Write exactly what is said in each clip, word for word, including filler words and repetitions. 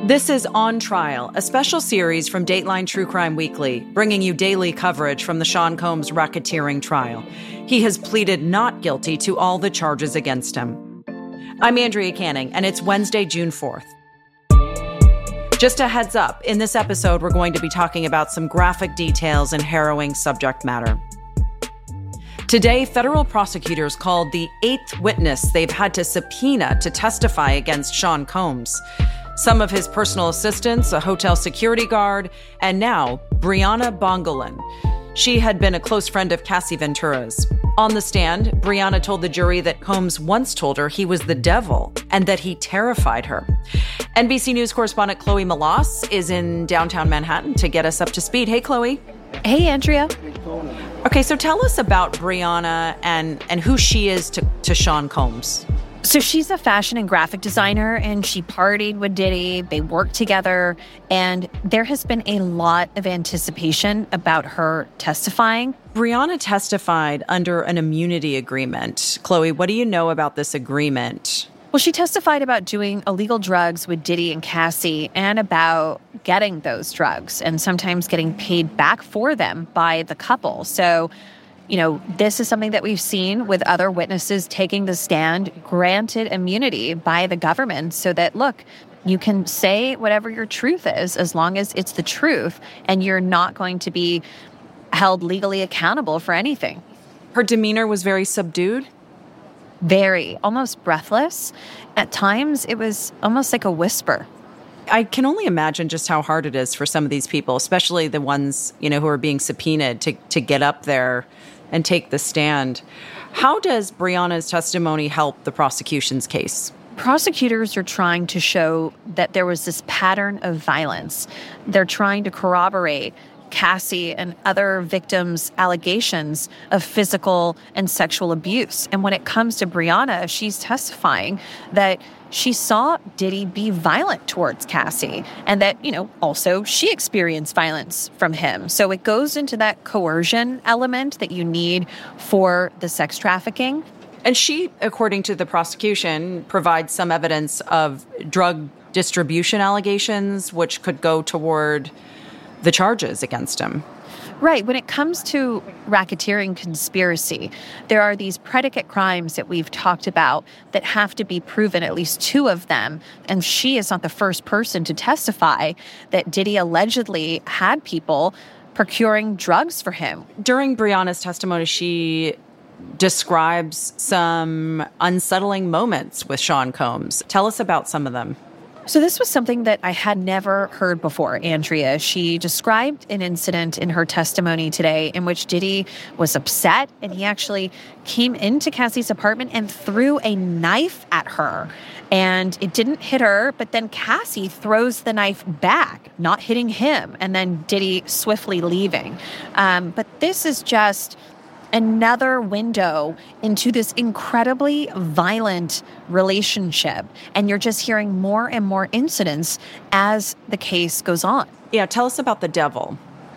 This is On Trial, a special series from Dateline True Crime Weekly, bringing you daily coverage from the Sean Combs racketeering trial. He has pleaded not guilty to all the charges against him. I'm Andrea Canning, and it's Wednesday, June fourth. Just a heads up, in this episode, we're going to be talking about some graphic details and harrowing subject matter. Today, federal prosecutors called the eighth witness they've had to subpoena to testify against Sean Combs. Some of his personal assistants, a hotel security guard, and now Brianna Bongolan. She had been a close friend of Cassie Ventura's. On the stand, Brianna told the jury that Combs once told her he was the devil and that he terrified her. N B C News correspondent Chloe Melas is in downtown Manhattan to get us up to speed. Hey, Chloe. Hey, Andrea. Okay, so tell us about Brianna and, and who she is to, to Sean Combs. So she's a fashion and graphic designer, and she partied with Diddy. They worked together, and there has been a lot of anticipation about her testifying. Brianna testified under an immunity agreement. Chloe, what do you know about this agreement? Well, she testified about doing illegal drugs with Diddy and Cassie and about getting those drugs and sometimes getting paid back for them by the couple. So, you know, this is something that we've seen with other witnesses taking the stand, granted immunity by the government so that, look, you can say whatever your truth is as long as it's the truth and you're not going to be held legally accountable for anything. Her demeanor was very subdued. Very, almost breathless. At times, it was almost like a whisper. I can only imagine just how hard it is for some of these people, especially the ones, you know, who are being subpoenaed to, to get up there and take the stand. How does Brianna's testimony help the prosecution's case? Prosecutors are trying to show that there was this pattern of violence. They're trying to corroborate Cassie and other victims' allegations of physical and sexual abuse. And when it comes to Brianna, she's testifying that she saw Diddy be violent towards Cassie and that, you know, also she experienced violence from him. So it goes into that coercion element that you need for the sex trafficking. And she, according to the prosecution, provides some evidence of drug distribution allegations, which could go toward the charges against him. Right. When it comes to racketeering conspiracy, there are these predicate crimes that we've talked about that have to be proven, at least two of them. And she is not the first person to testify that Diddy allegedly had people procuring drugs for him. During Brianna's testimony, she describes some unsettling moments with Sean Combs. Tell us about some of them. So this was something that I had never heard before, Andrea. She described an incident in her testimony today in which Diddy was upset, and he actually came into Cassie's apartment and threw a knife at her. And it didn't hit her, but then Cassie throws the knife back, not hitting him, and then Diddy swiftly leaving. Um, but this is just another window into this incredibly violent relationship. And you're just hearing more and more incidents as the case goes on. Yeah, tell us about the devil.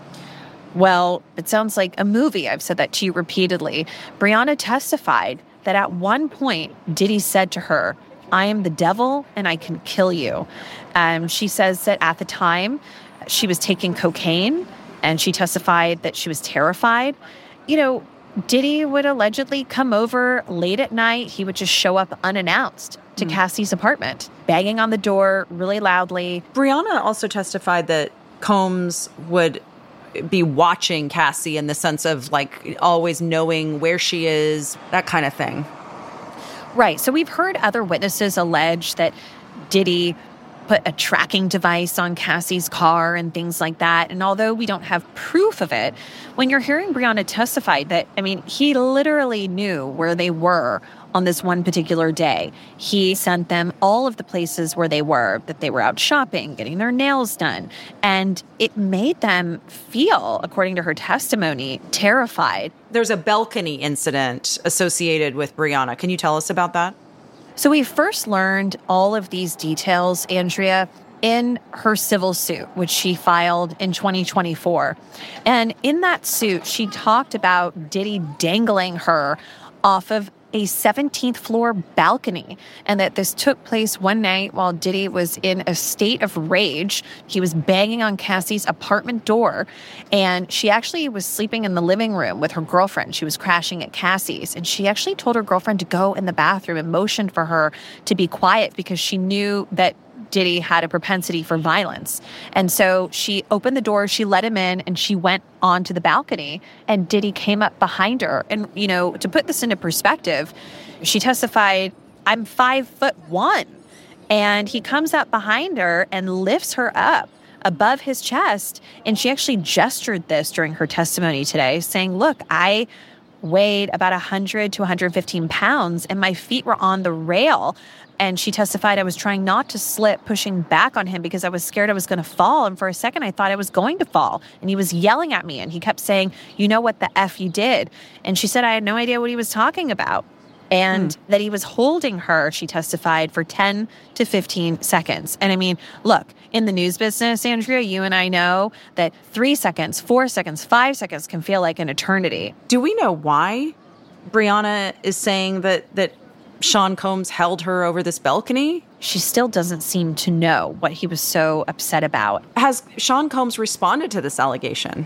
Well, it sounds like a movie. I've said that to you repeatedly. Brianna testified that at one point, Diddy said to her, "I am the devil and I can kill you." Um, she says that at the time, she was taking cocaine, and she testified that she was terrified. You know, Diddy would allegedly come over late at night. He would just show up unannounced to mm. Cassie's apartment, banging on the door really loudly. Brianna also testified that Combs would be watching Cassie in the sense of, like, always knowing where she is, that kind of thing. Right. So we've heard other witnesses allege that Diddy put a tracking device on Cassie's car and things like that. And although we don't have proof of it, when you're hearing Brianna testify that, I mean, he literally knew where they were on this one particular day. He sent them all of the places where they were, that they were out shopping, getting their nails done. And it made them feel, according to her testimony, terrified. There's a balcony incident associated with Brianna. Can you tell us about that? So we first learned all of these details, Andrea, in her civil suit, which she filed in twenty twenty-four. And in that suit, she talked about Diddy dangling her off of a seventeenth floor balcony, and that this took place one night while Diddy was in a state of rage. He was banging on Cassie's apartment door, and she actually was sleeping in the living room with her girlfriend. She was crashing at Cassie's, and she actually told her girlfriend to go in the bathroom and motioned for her to be quiet because she knew that Diddy had a propensity for violence. And so she opened the door, she let him in, and she went onto the balcony, and Diddy came up behind her. And, you know, to put this into perspective, she testified, I'm five foot one. And he comes up behind her and lifts her up above his chest. And she actually gestured this during her testimony today, saying, look, I weighed about one hundred to one hundred fifteen pounds, and my feet were on the rail. And she testified, I was trying not to slip, pushing back on him because I was scared I was going to fall. And for a second, I thought I was going to fall. And he was yelling at me. And he kept saying, you know what the F you did? And she said, I had no idea what he was talking about. And mm. that he was holding her, she testified, for ten to fifteen seconds. And I mean, look, in the news business, Andrea, you and I know that three seconds, four seconds, five seconds can feel like an eternity. Do we know why Brianna is saying that that Sean Combs held her over this balcony? She still doesn't seem to know what he was so upset about. Has Sean Combs responded to this allegation?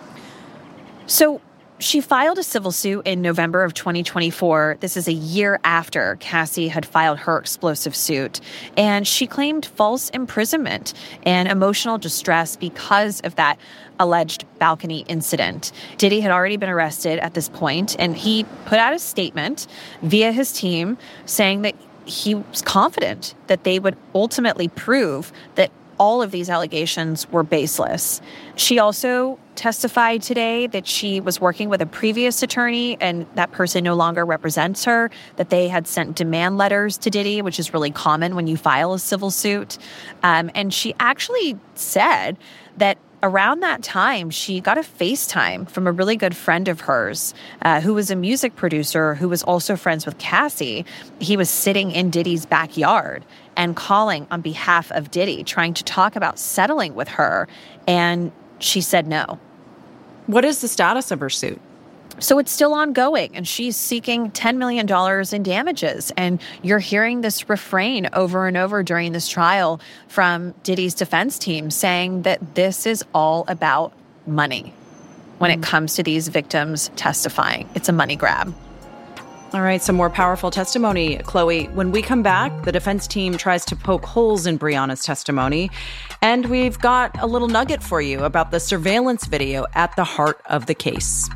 So she filed a civil suit in November of twenty twenty-four. This is a year after Cassie had filed her explosive suit. And she claimed false imprisonment and emotional distress because of that alleged balcony incident. Diddy had already been arrested at this point, and he put out a statement via his team saying that he was confident that they would ultimately prove that all of these allegations were baseless. She also testified today that she was working with a previous attorney and that person no longer represents her, that they had sent demand letters to Diddy, which is really common when you file a civil suit. Um, and she actually said that around that time, she got a FaceTime from a really good friend of hers uh, who was a music producer who was also friends with Cassie. He was sitting in Diddy's backyard and calling on behalf of Diddy, trying to talk about settling with her. And she said no. What is the status of her suit? So it's still ongoing, and she's seeking ten million dollars in damages. And you're hearing this refrain over and over during this trial from Diddy's defense team saying that this is all about money when it comes to these victims testifying. It's a money grab. All right, some more powerful testimony, Chloe. When we come back, the defense team tries to poke holes in Brianna's testimony, and we've got a little nugget for you about the surveillance video at the heart of the case.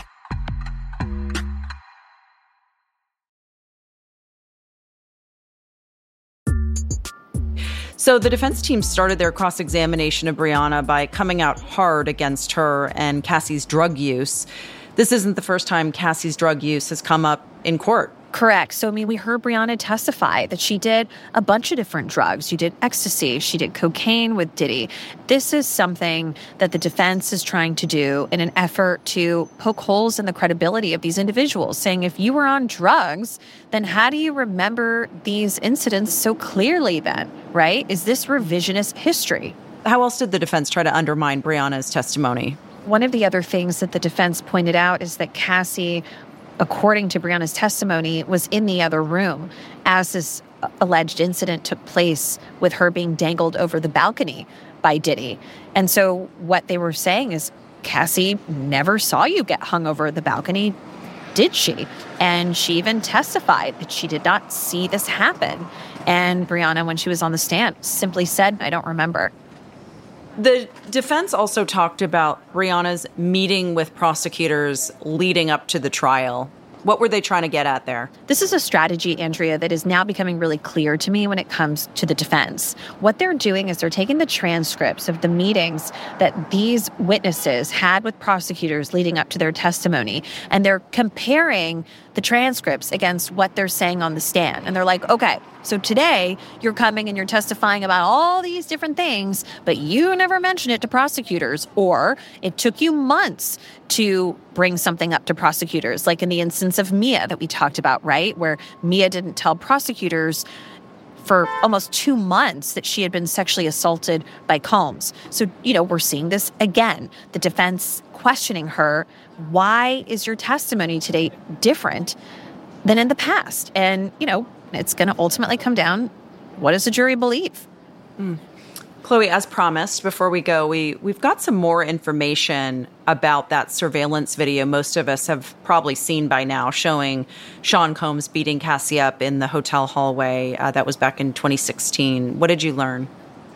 So the defense team started their cross-examination of Brianna by coming out hard against her and Cassie's drug use. This isn't the first time Cassie's drug use has come up in court. Correct. So, I mean, we heard Brianna testify that she did a bunch of different drugs. She did ecstasy. She did cocaine with Diddy. This is something that the defense is trying to do in an effort to poke holes in the credibility of these individuals, saying if you were on drugs, then how do you remember these incidents so clearly then, right? Is this revisionist history? How else did the defense try to undermine Brianna's testimony? One of the other things that the defense pointed out is that Cassie, according to Brianna's testimony, was in the other room as this alleged incident took place with her being dangled over the balcony by Diddy. And so what they were saying is, Cassie never saw you get hung over the balcony, did she? And she even testified that she did not see this happen. And Brianna, when she was on the stand, simply said, I don't remember. The defense also talked about Brianna's meeting with prosecutors leading up to the trial. What were they trying to get at there? This is a strategy, Andrea, that is now becoming really clear to me when it comes to the defense. What they're doing is they're taking the transcripts of the meetings that these witnesses had with prosecutors leading up to their testimony, and they're comparing the transcripts against what they're saying on the stand. And they're like, okay, so today you're coming and you're testifying about all these different things, but you never mentioned it to prosecutors, or it took you months to bring something up to prosecutors, like in the instance of Mia that we talked about, right? Where Mia didn't tell prosecutors for almost two months that she had been sexually assaulted by Combs. So, you know, we're seeing this again. The defense questioning her, why is your testimony today different than in the past. And, you know, it's going to ultimately come down, what does the jury believe? Mm. Chloe, as promised, before we go, we, we've got some more information about that surveillance video most of us have probably seen by now, showing Sean Combs beating Cassie up in the hotel hallway. Uh, that was back in twenty sixteen. What did you learn?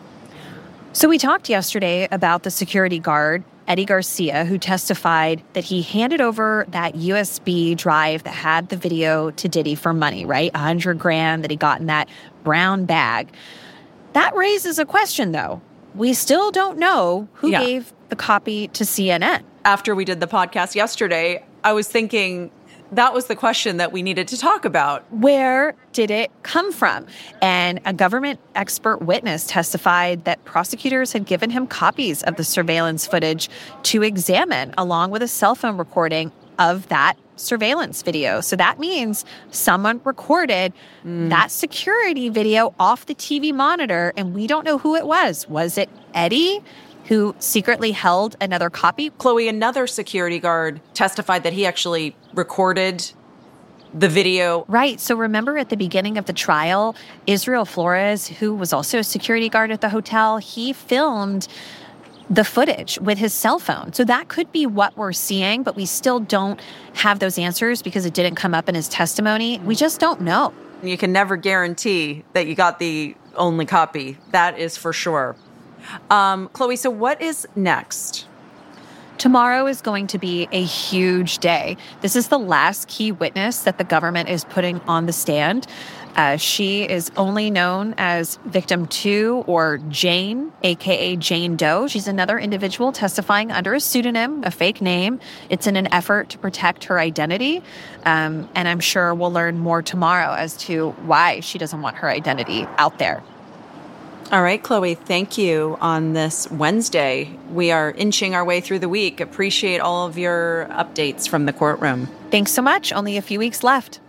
So we talked yesterday about the security guard, Eddie Garcia, who testified that he handed over that U S B drive that had the video to Diddy for money, right? A hundred grand that he got in that brown bag. That raises a question, though. We still don't know who yeah. gave the copy to C N N. After we did the podcast yesterday, I was thinking that was the question that we needed to talk about. Where did it come from? And a government expert witness testified that prosecutors had given him copies of the surveillance footage to examine, along with a cell phone recording of that surveillance video. So that means someone recorded mm. that security video off the T V monitor, and we don't know who it was. Was it Eddie, who secretly held another copy? Chloe, another security guard testified that he actually recorded the video. Right. So remember at the beginning of the trial, Israel Flores, who was also a security guard at the hotel, he filmed the footage with his cell phone. So that could be what we're seeing, but we still don't have those answers because it didn't come up in his testimony. We just don't know. You can never guarantee that you got the only copy. That is for sure. Um, Chloe, so what is next? Tomorrow is going to be a huge day. This is the last key witness that the government is putting on the stand. Uh, she is only known as Victim Two, or Jane, a k a. Jane Doe. She's another individual testifying under a pseudonym, a fake name. It's in an effort to protect her identity. Um, and I'm sure we'll learn more tomorrow as to why she doesn't want her identity out there. All right, Chloe, thank you on this Wednesday. We are inching our way through the week. Appreciate all of your updates from the courtroom. Thanks so much. Only a few weeks left.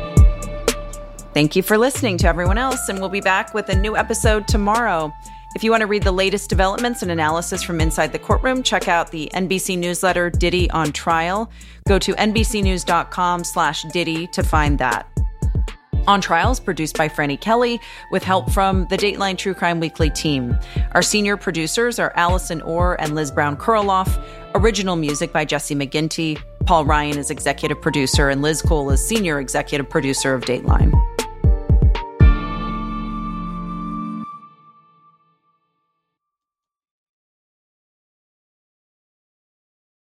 Thank you for listening to everyone else, and we'll be back with a new episode tomorrow. If you want to read the latest developments and analysis from inside the courtroom, check out the N B C newsletter Diddy on Trial. Go to nbcnews.com slash Diddy to find that. On Trial is produced by Franny Kelly with help from the Dateline True Crime Weekly team. Our senior producers are Allison Orr and Liz Brown-Kurloff. Original music by Jesse McGinty. Paul Ryan is executive producer, and Liz Cole is senior executive producer of Dateline.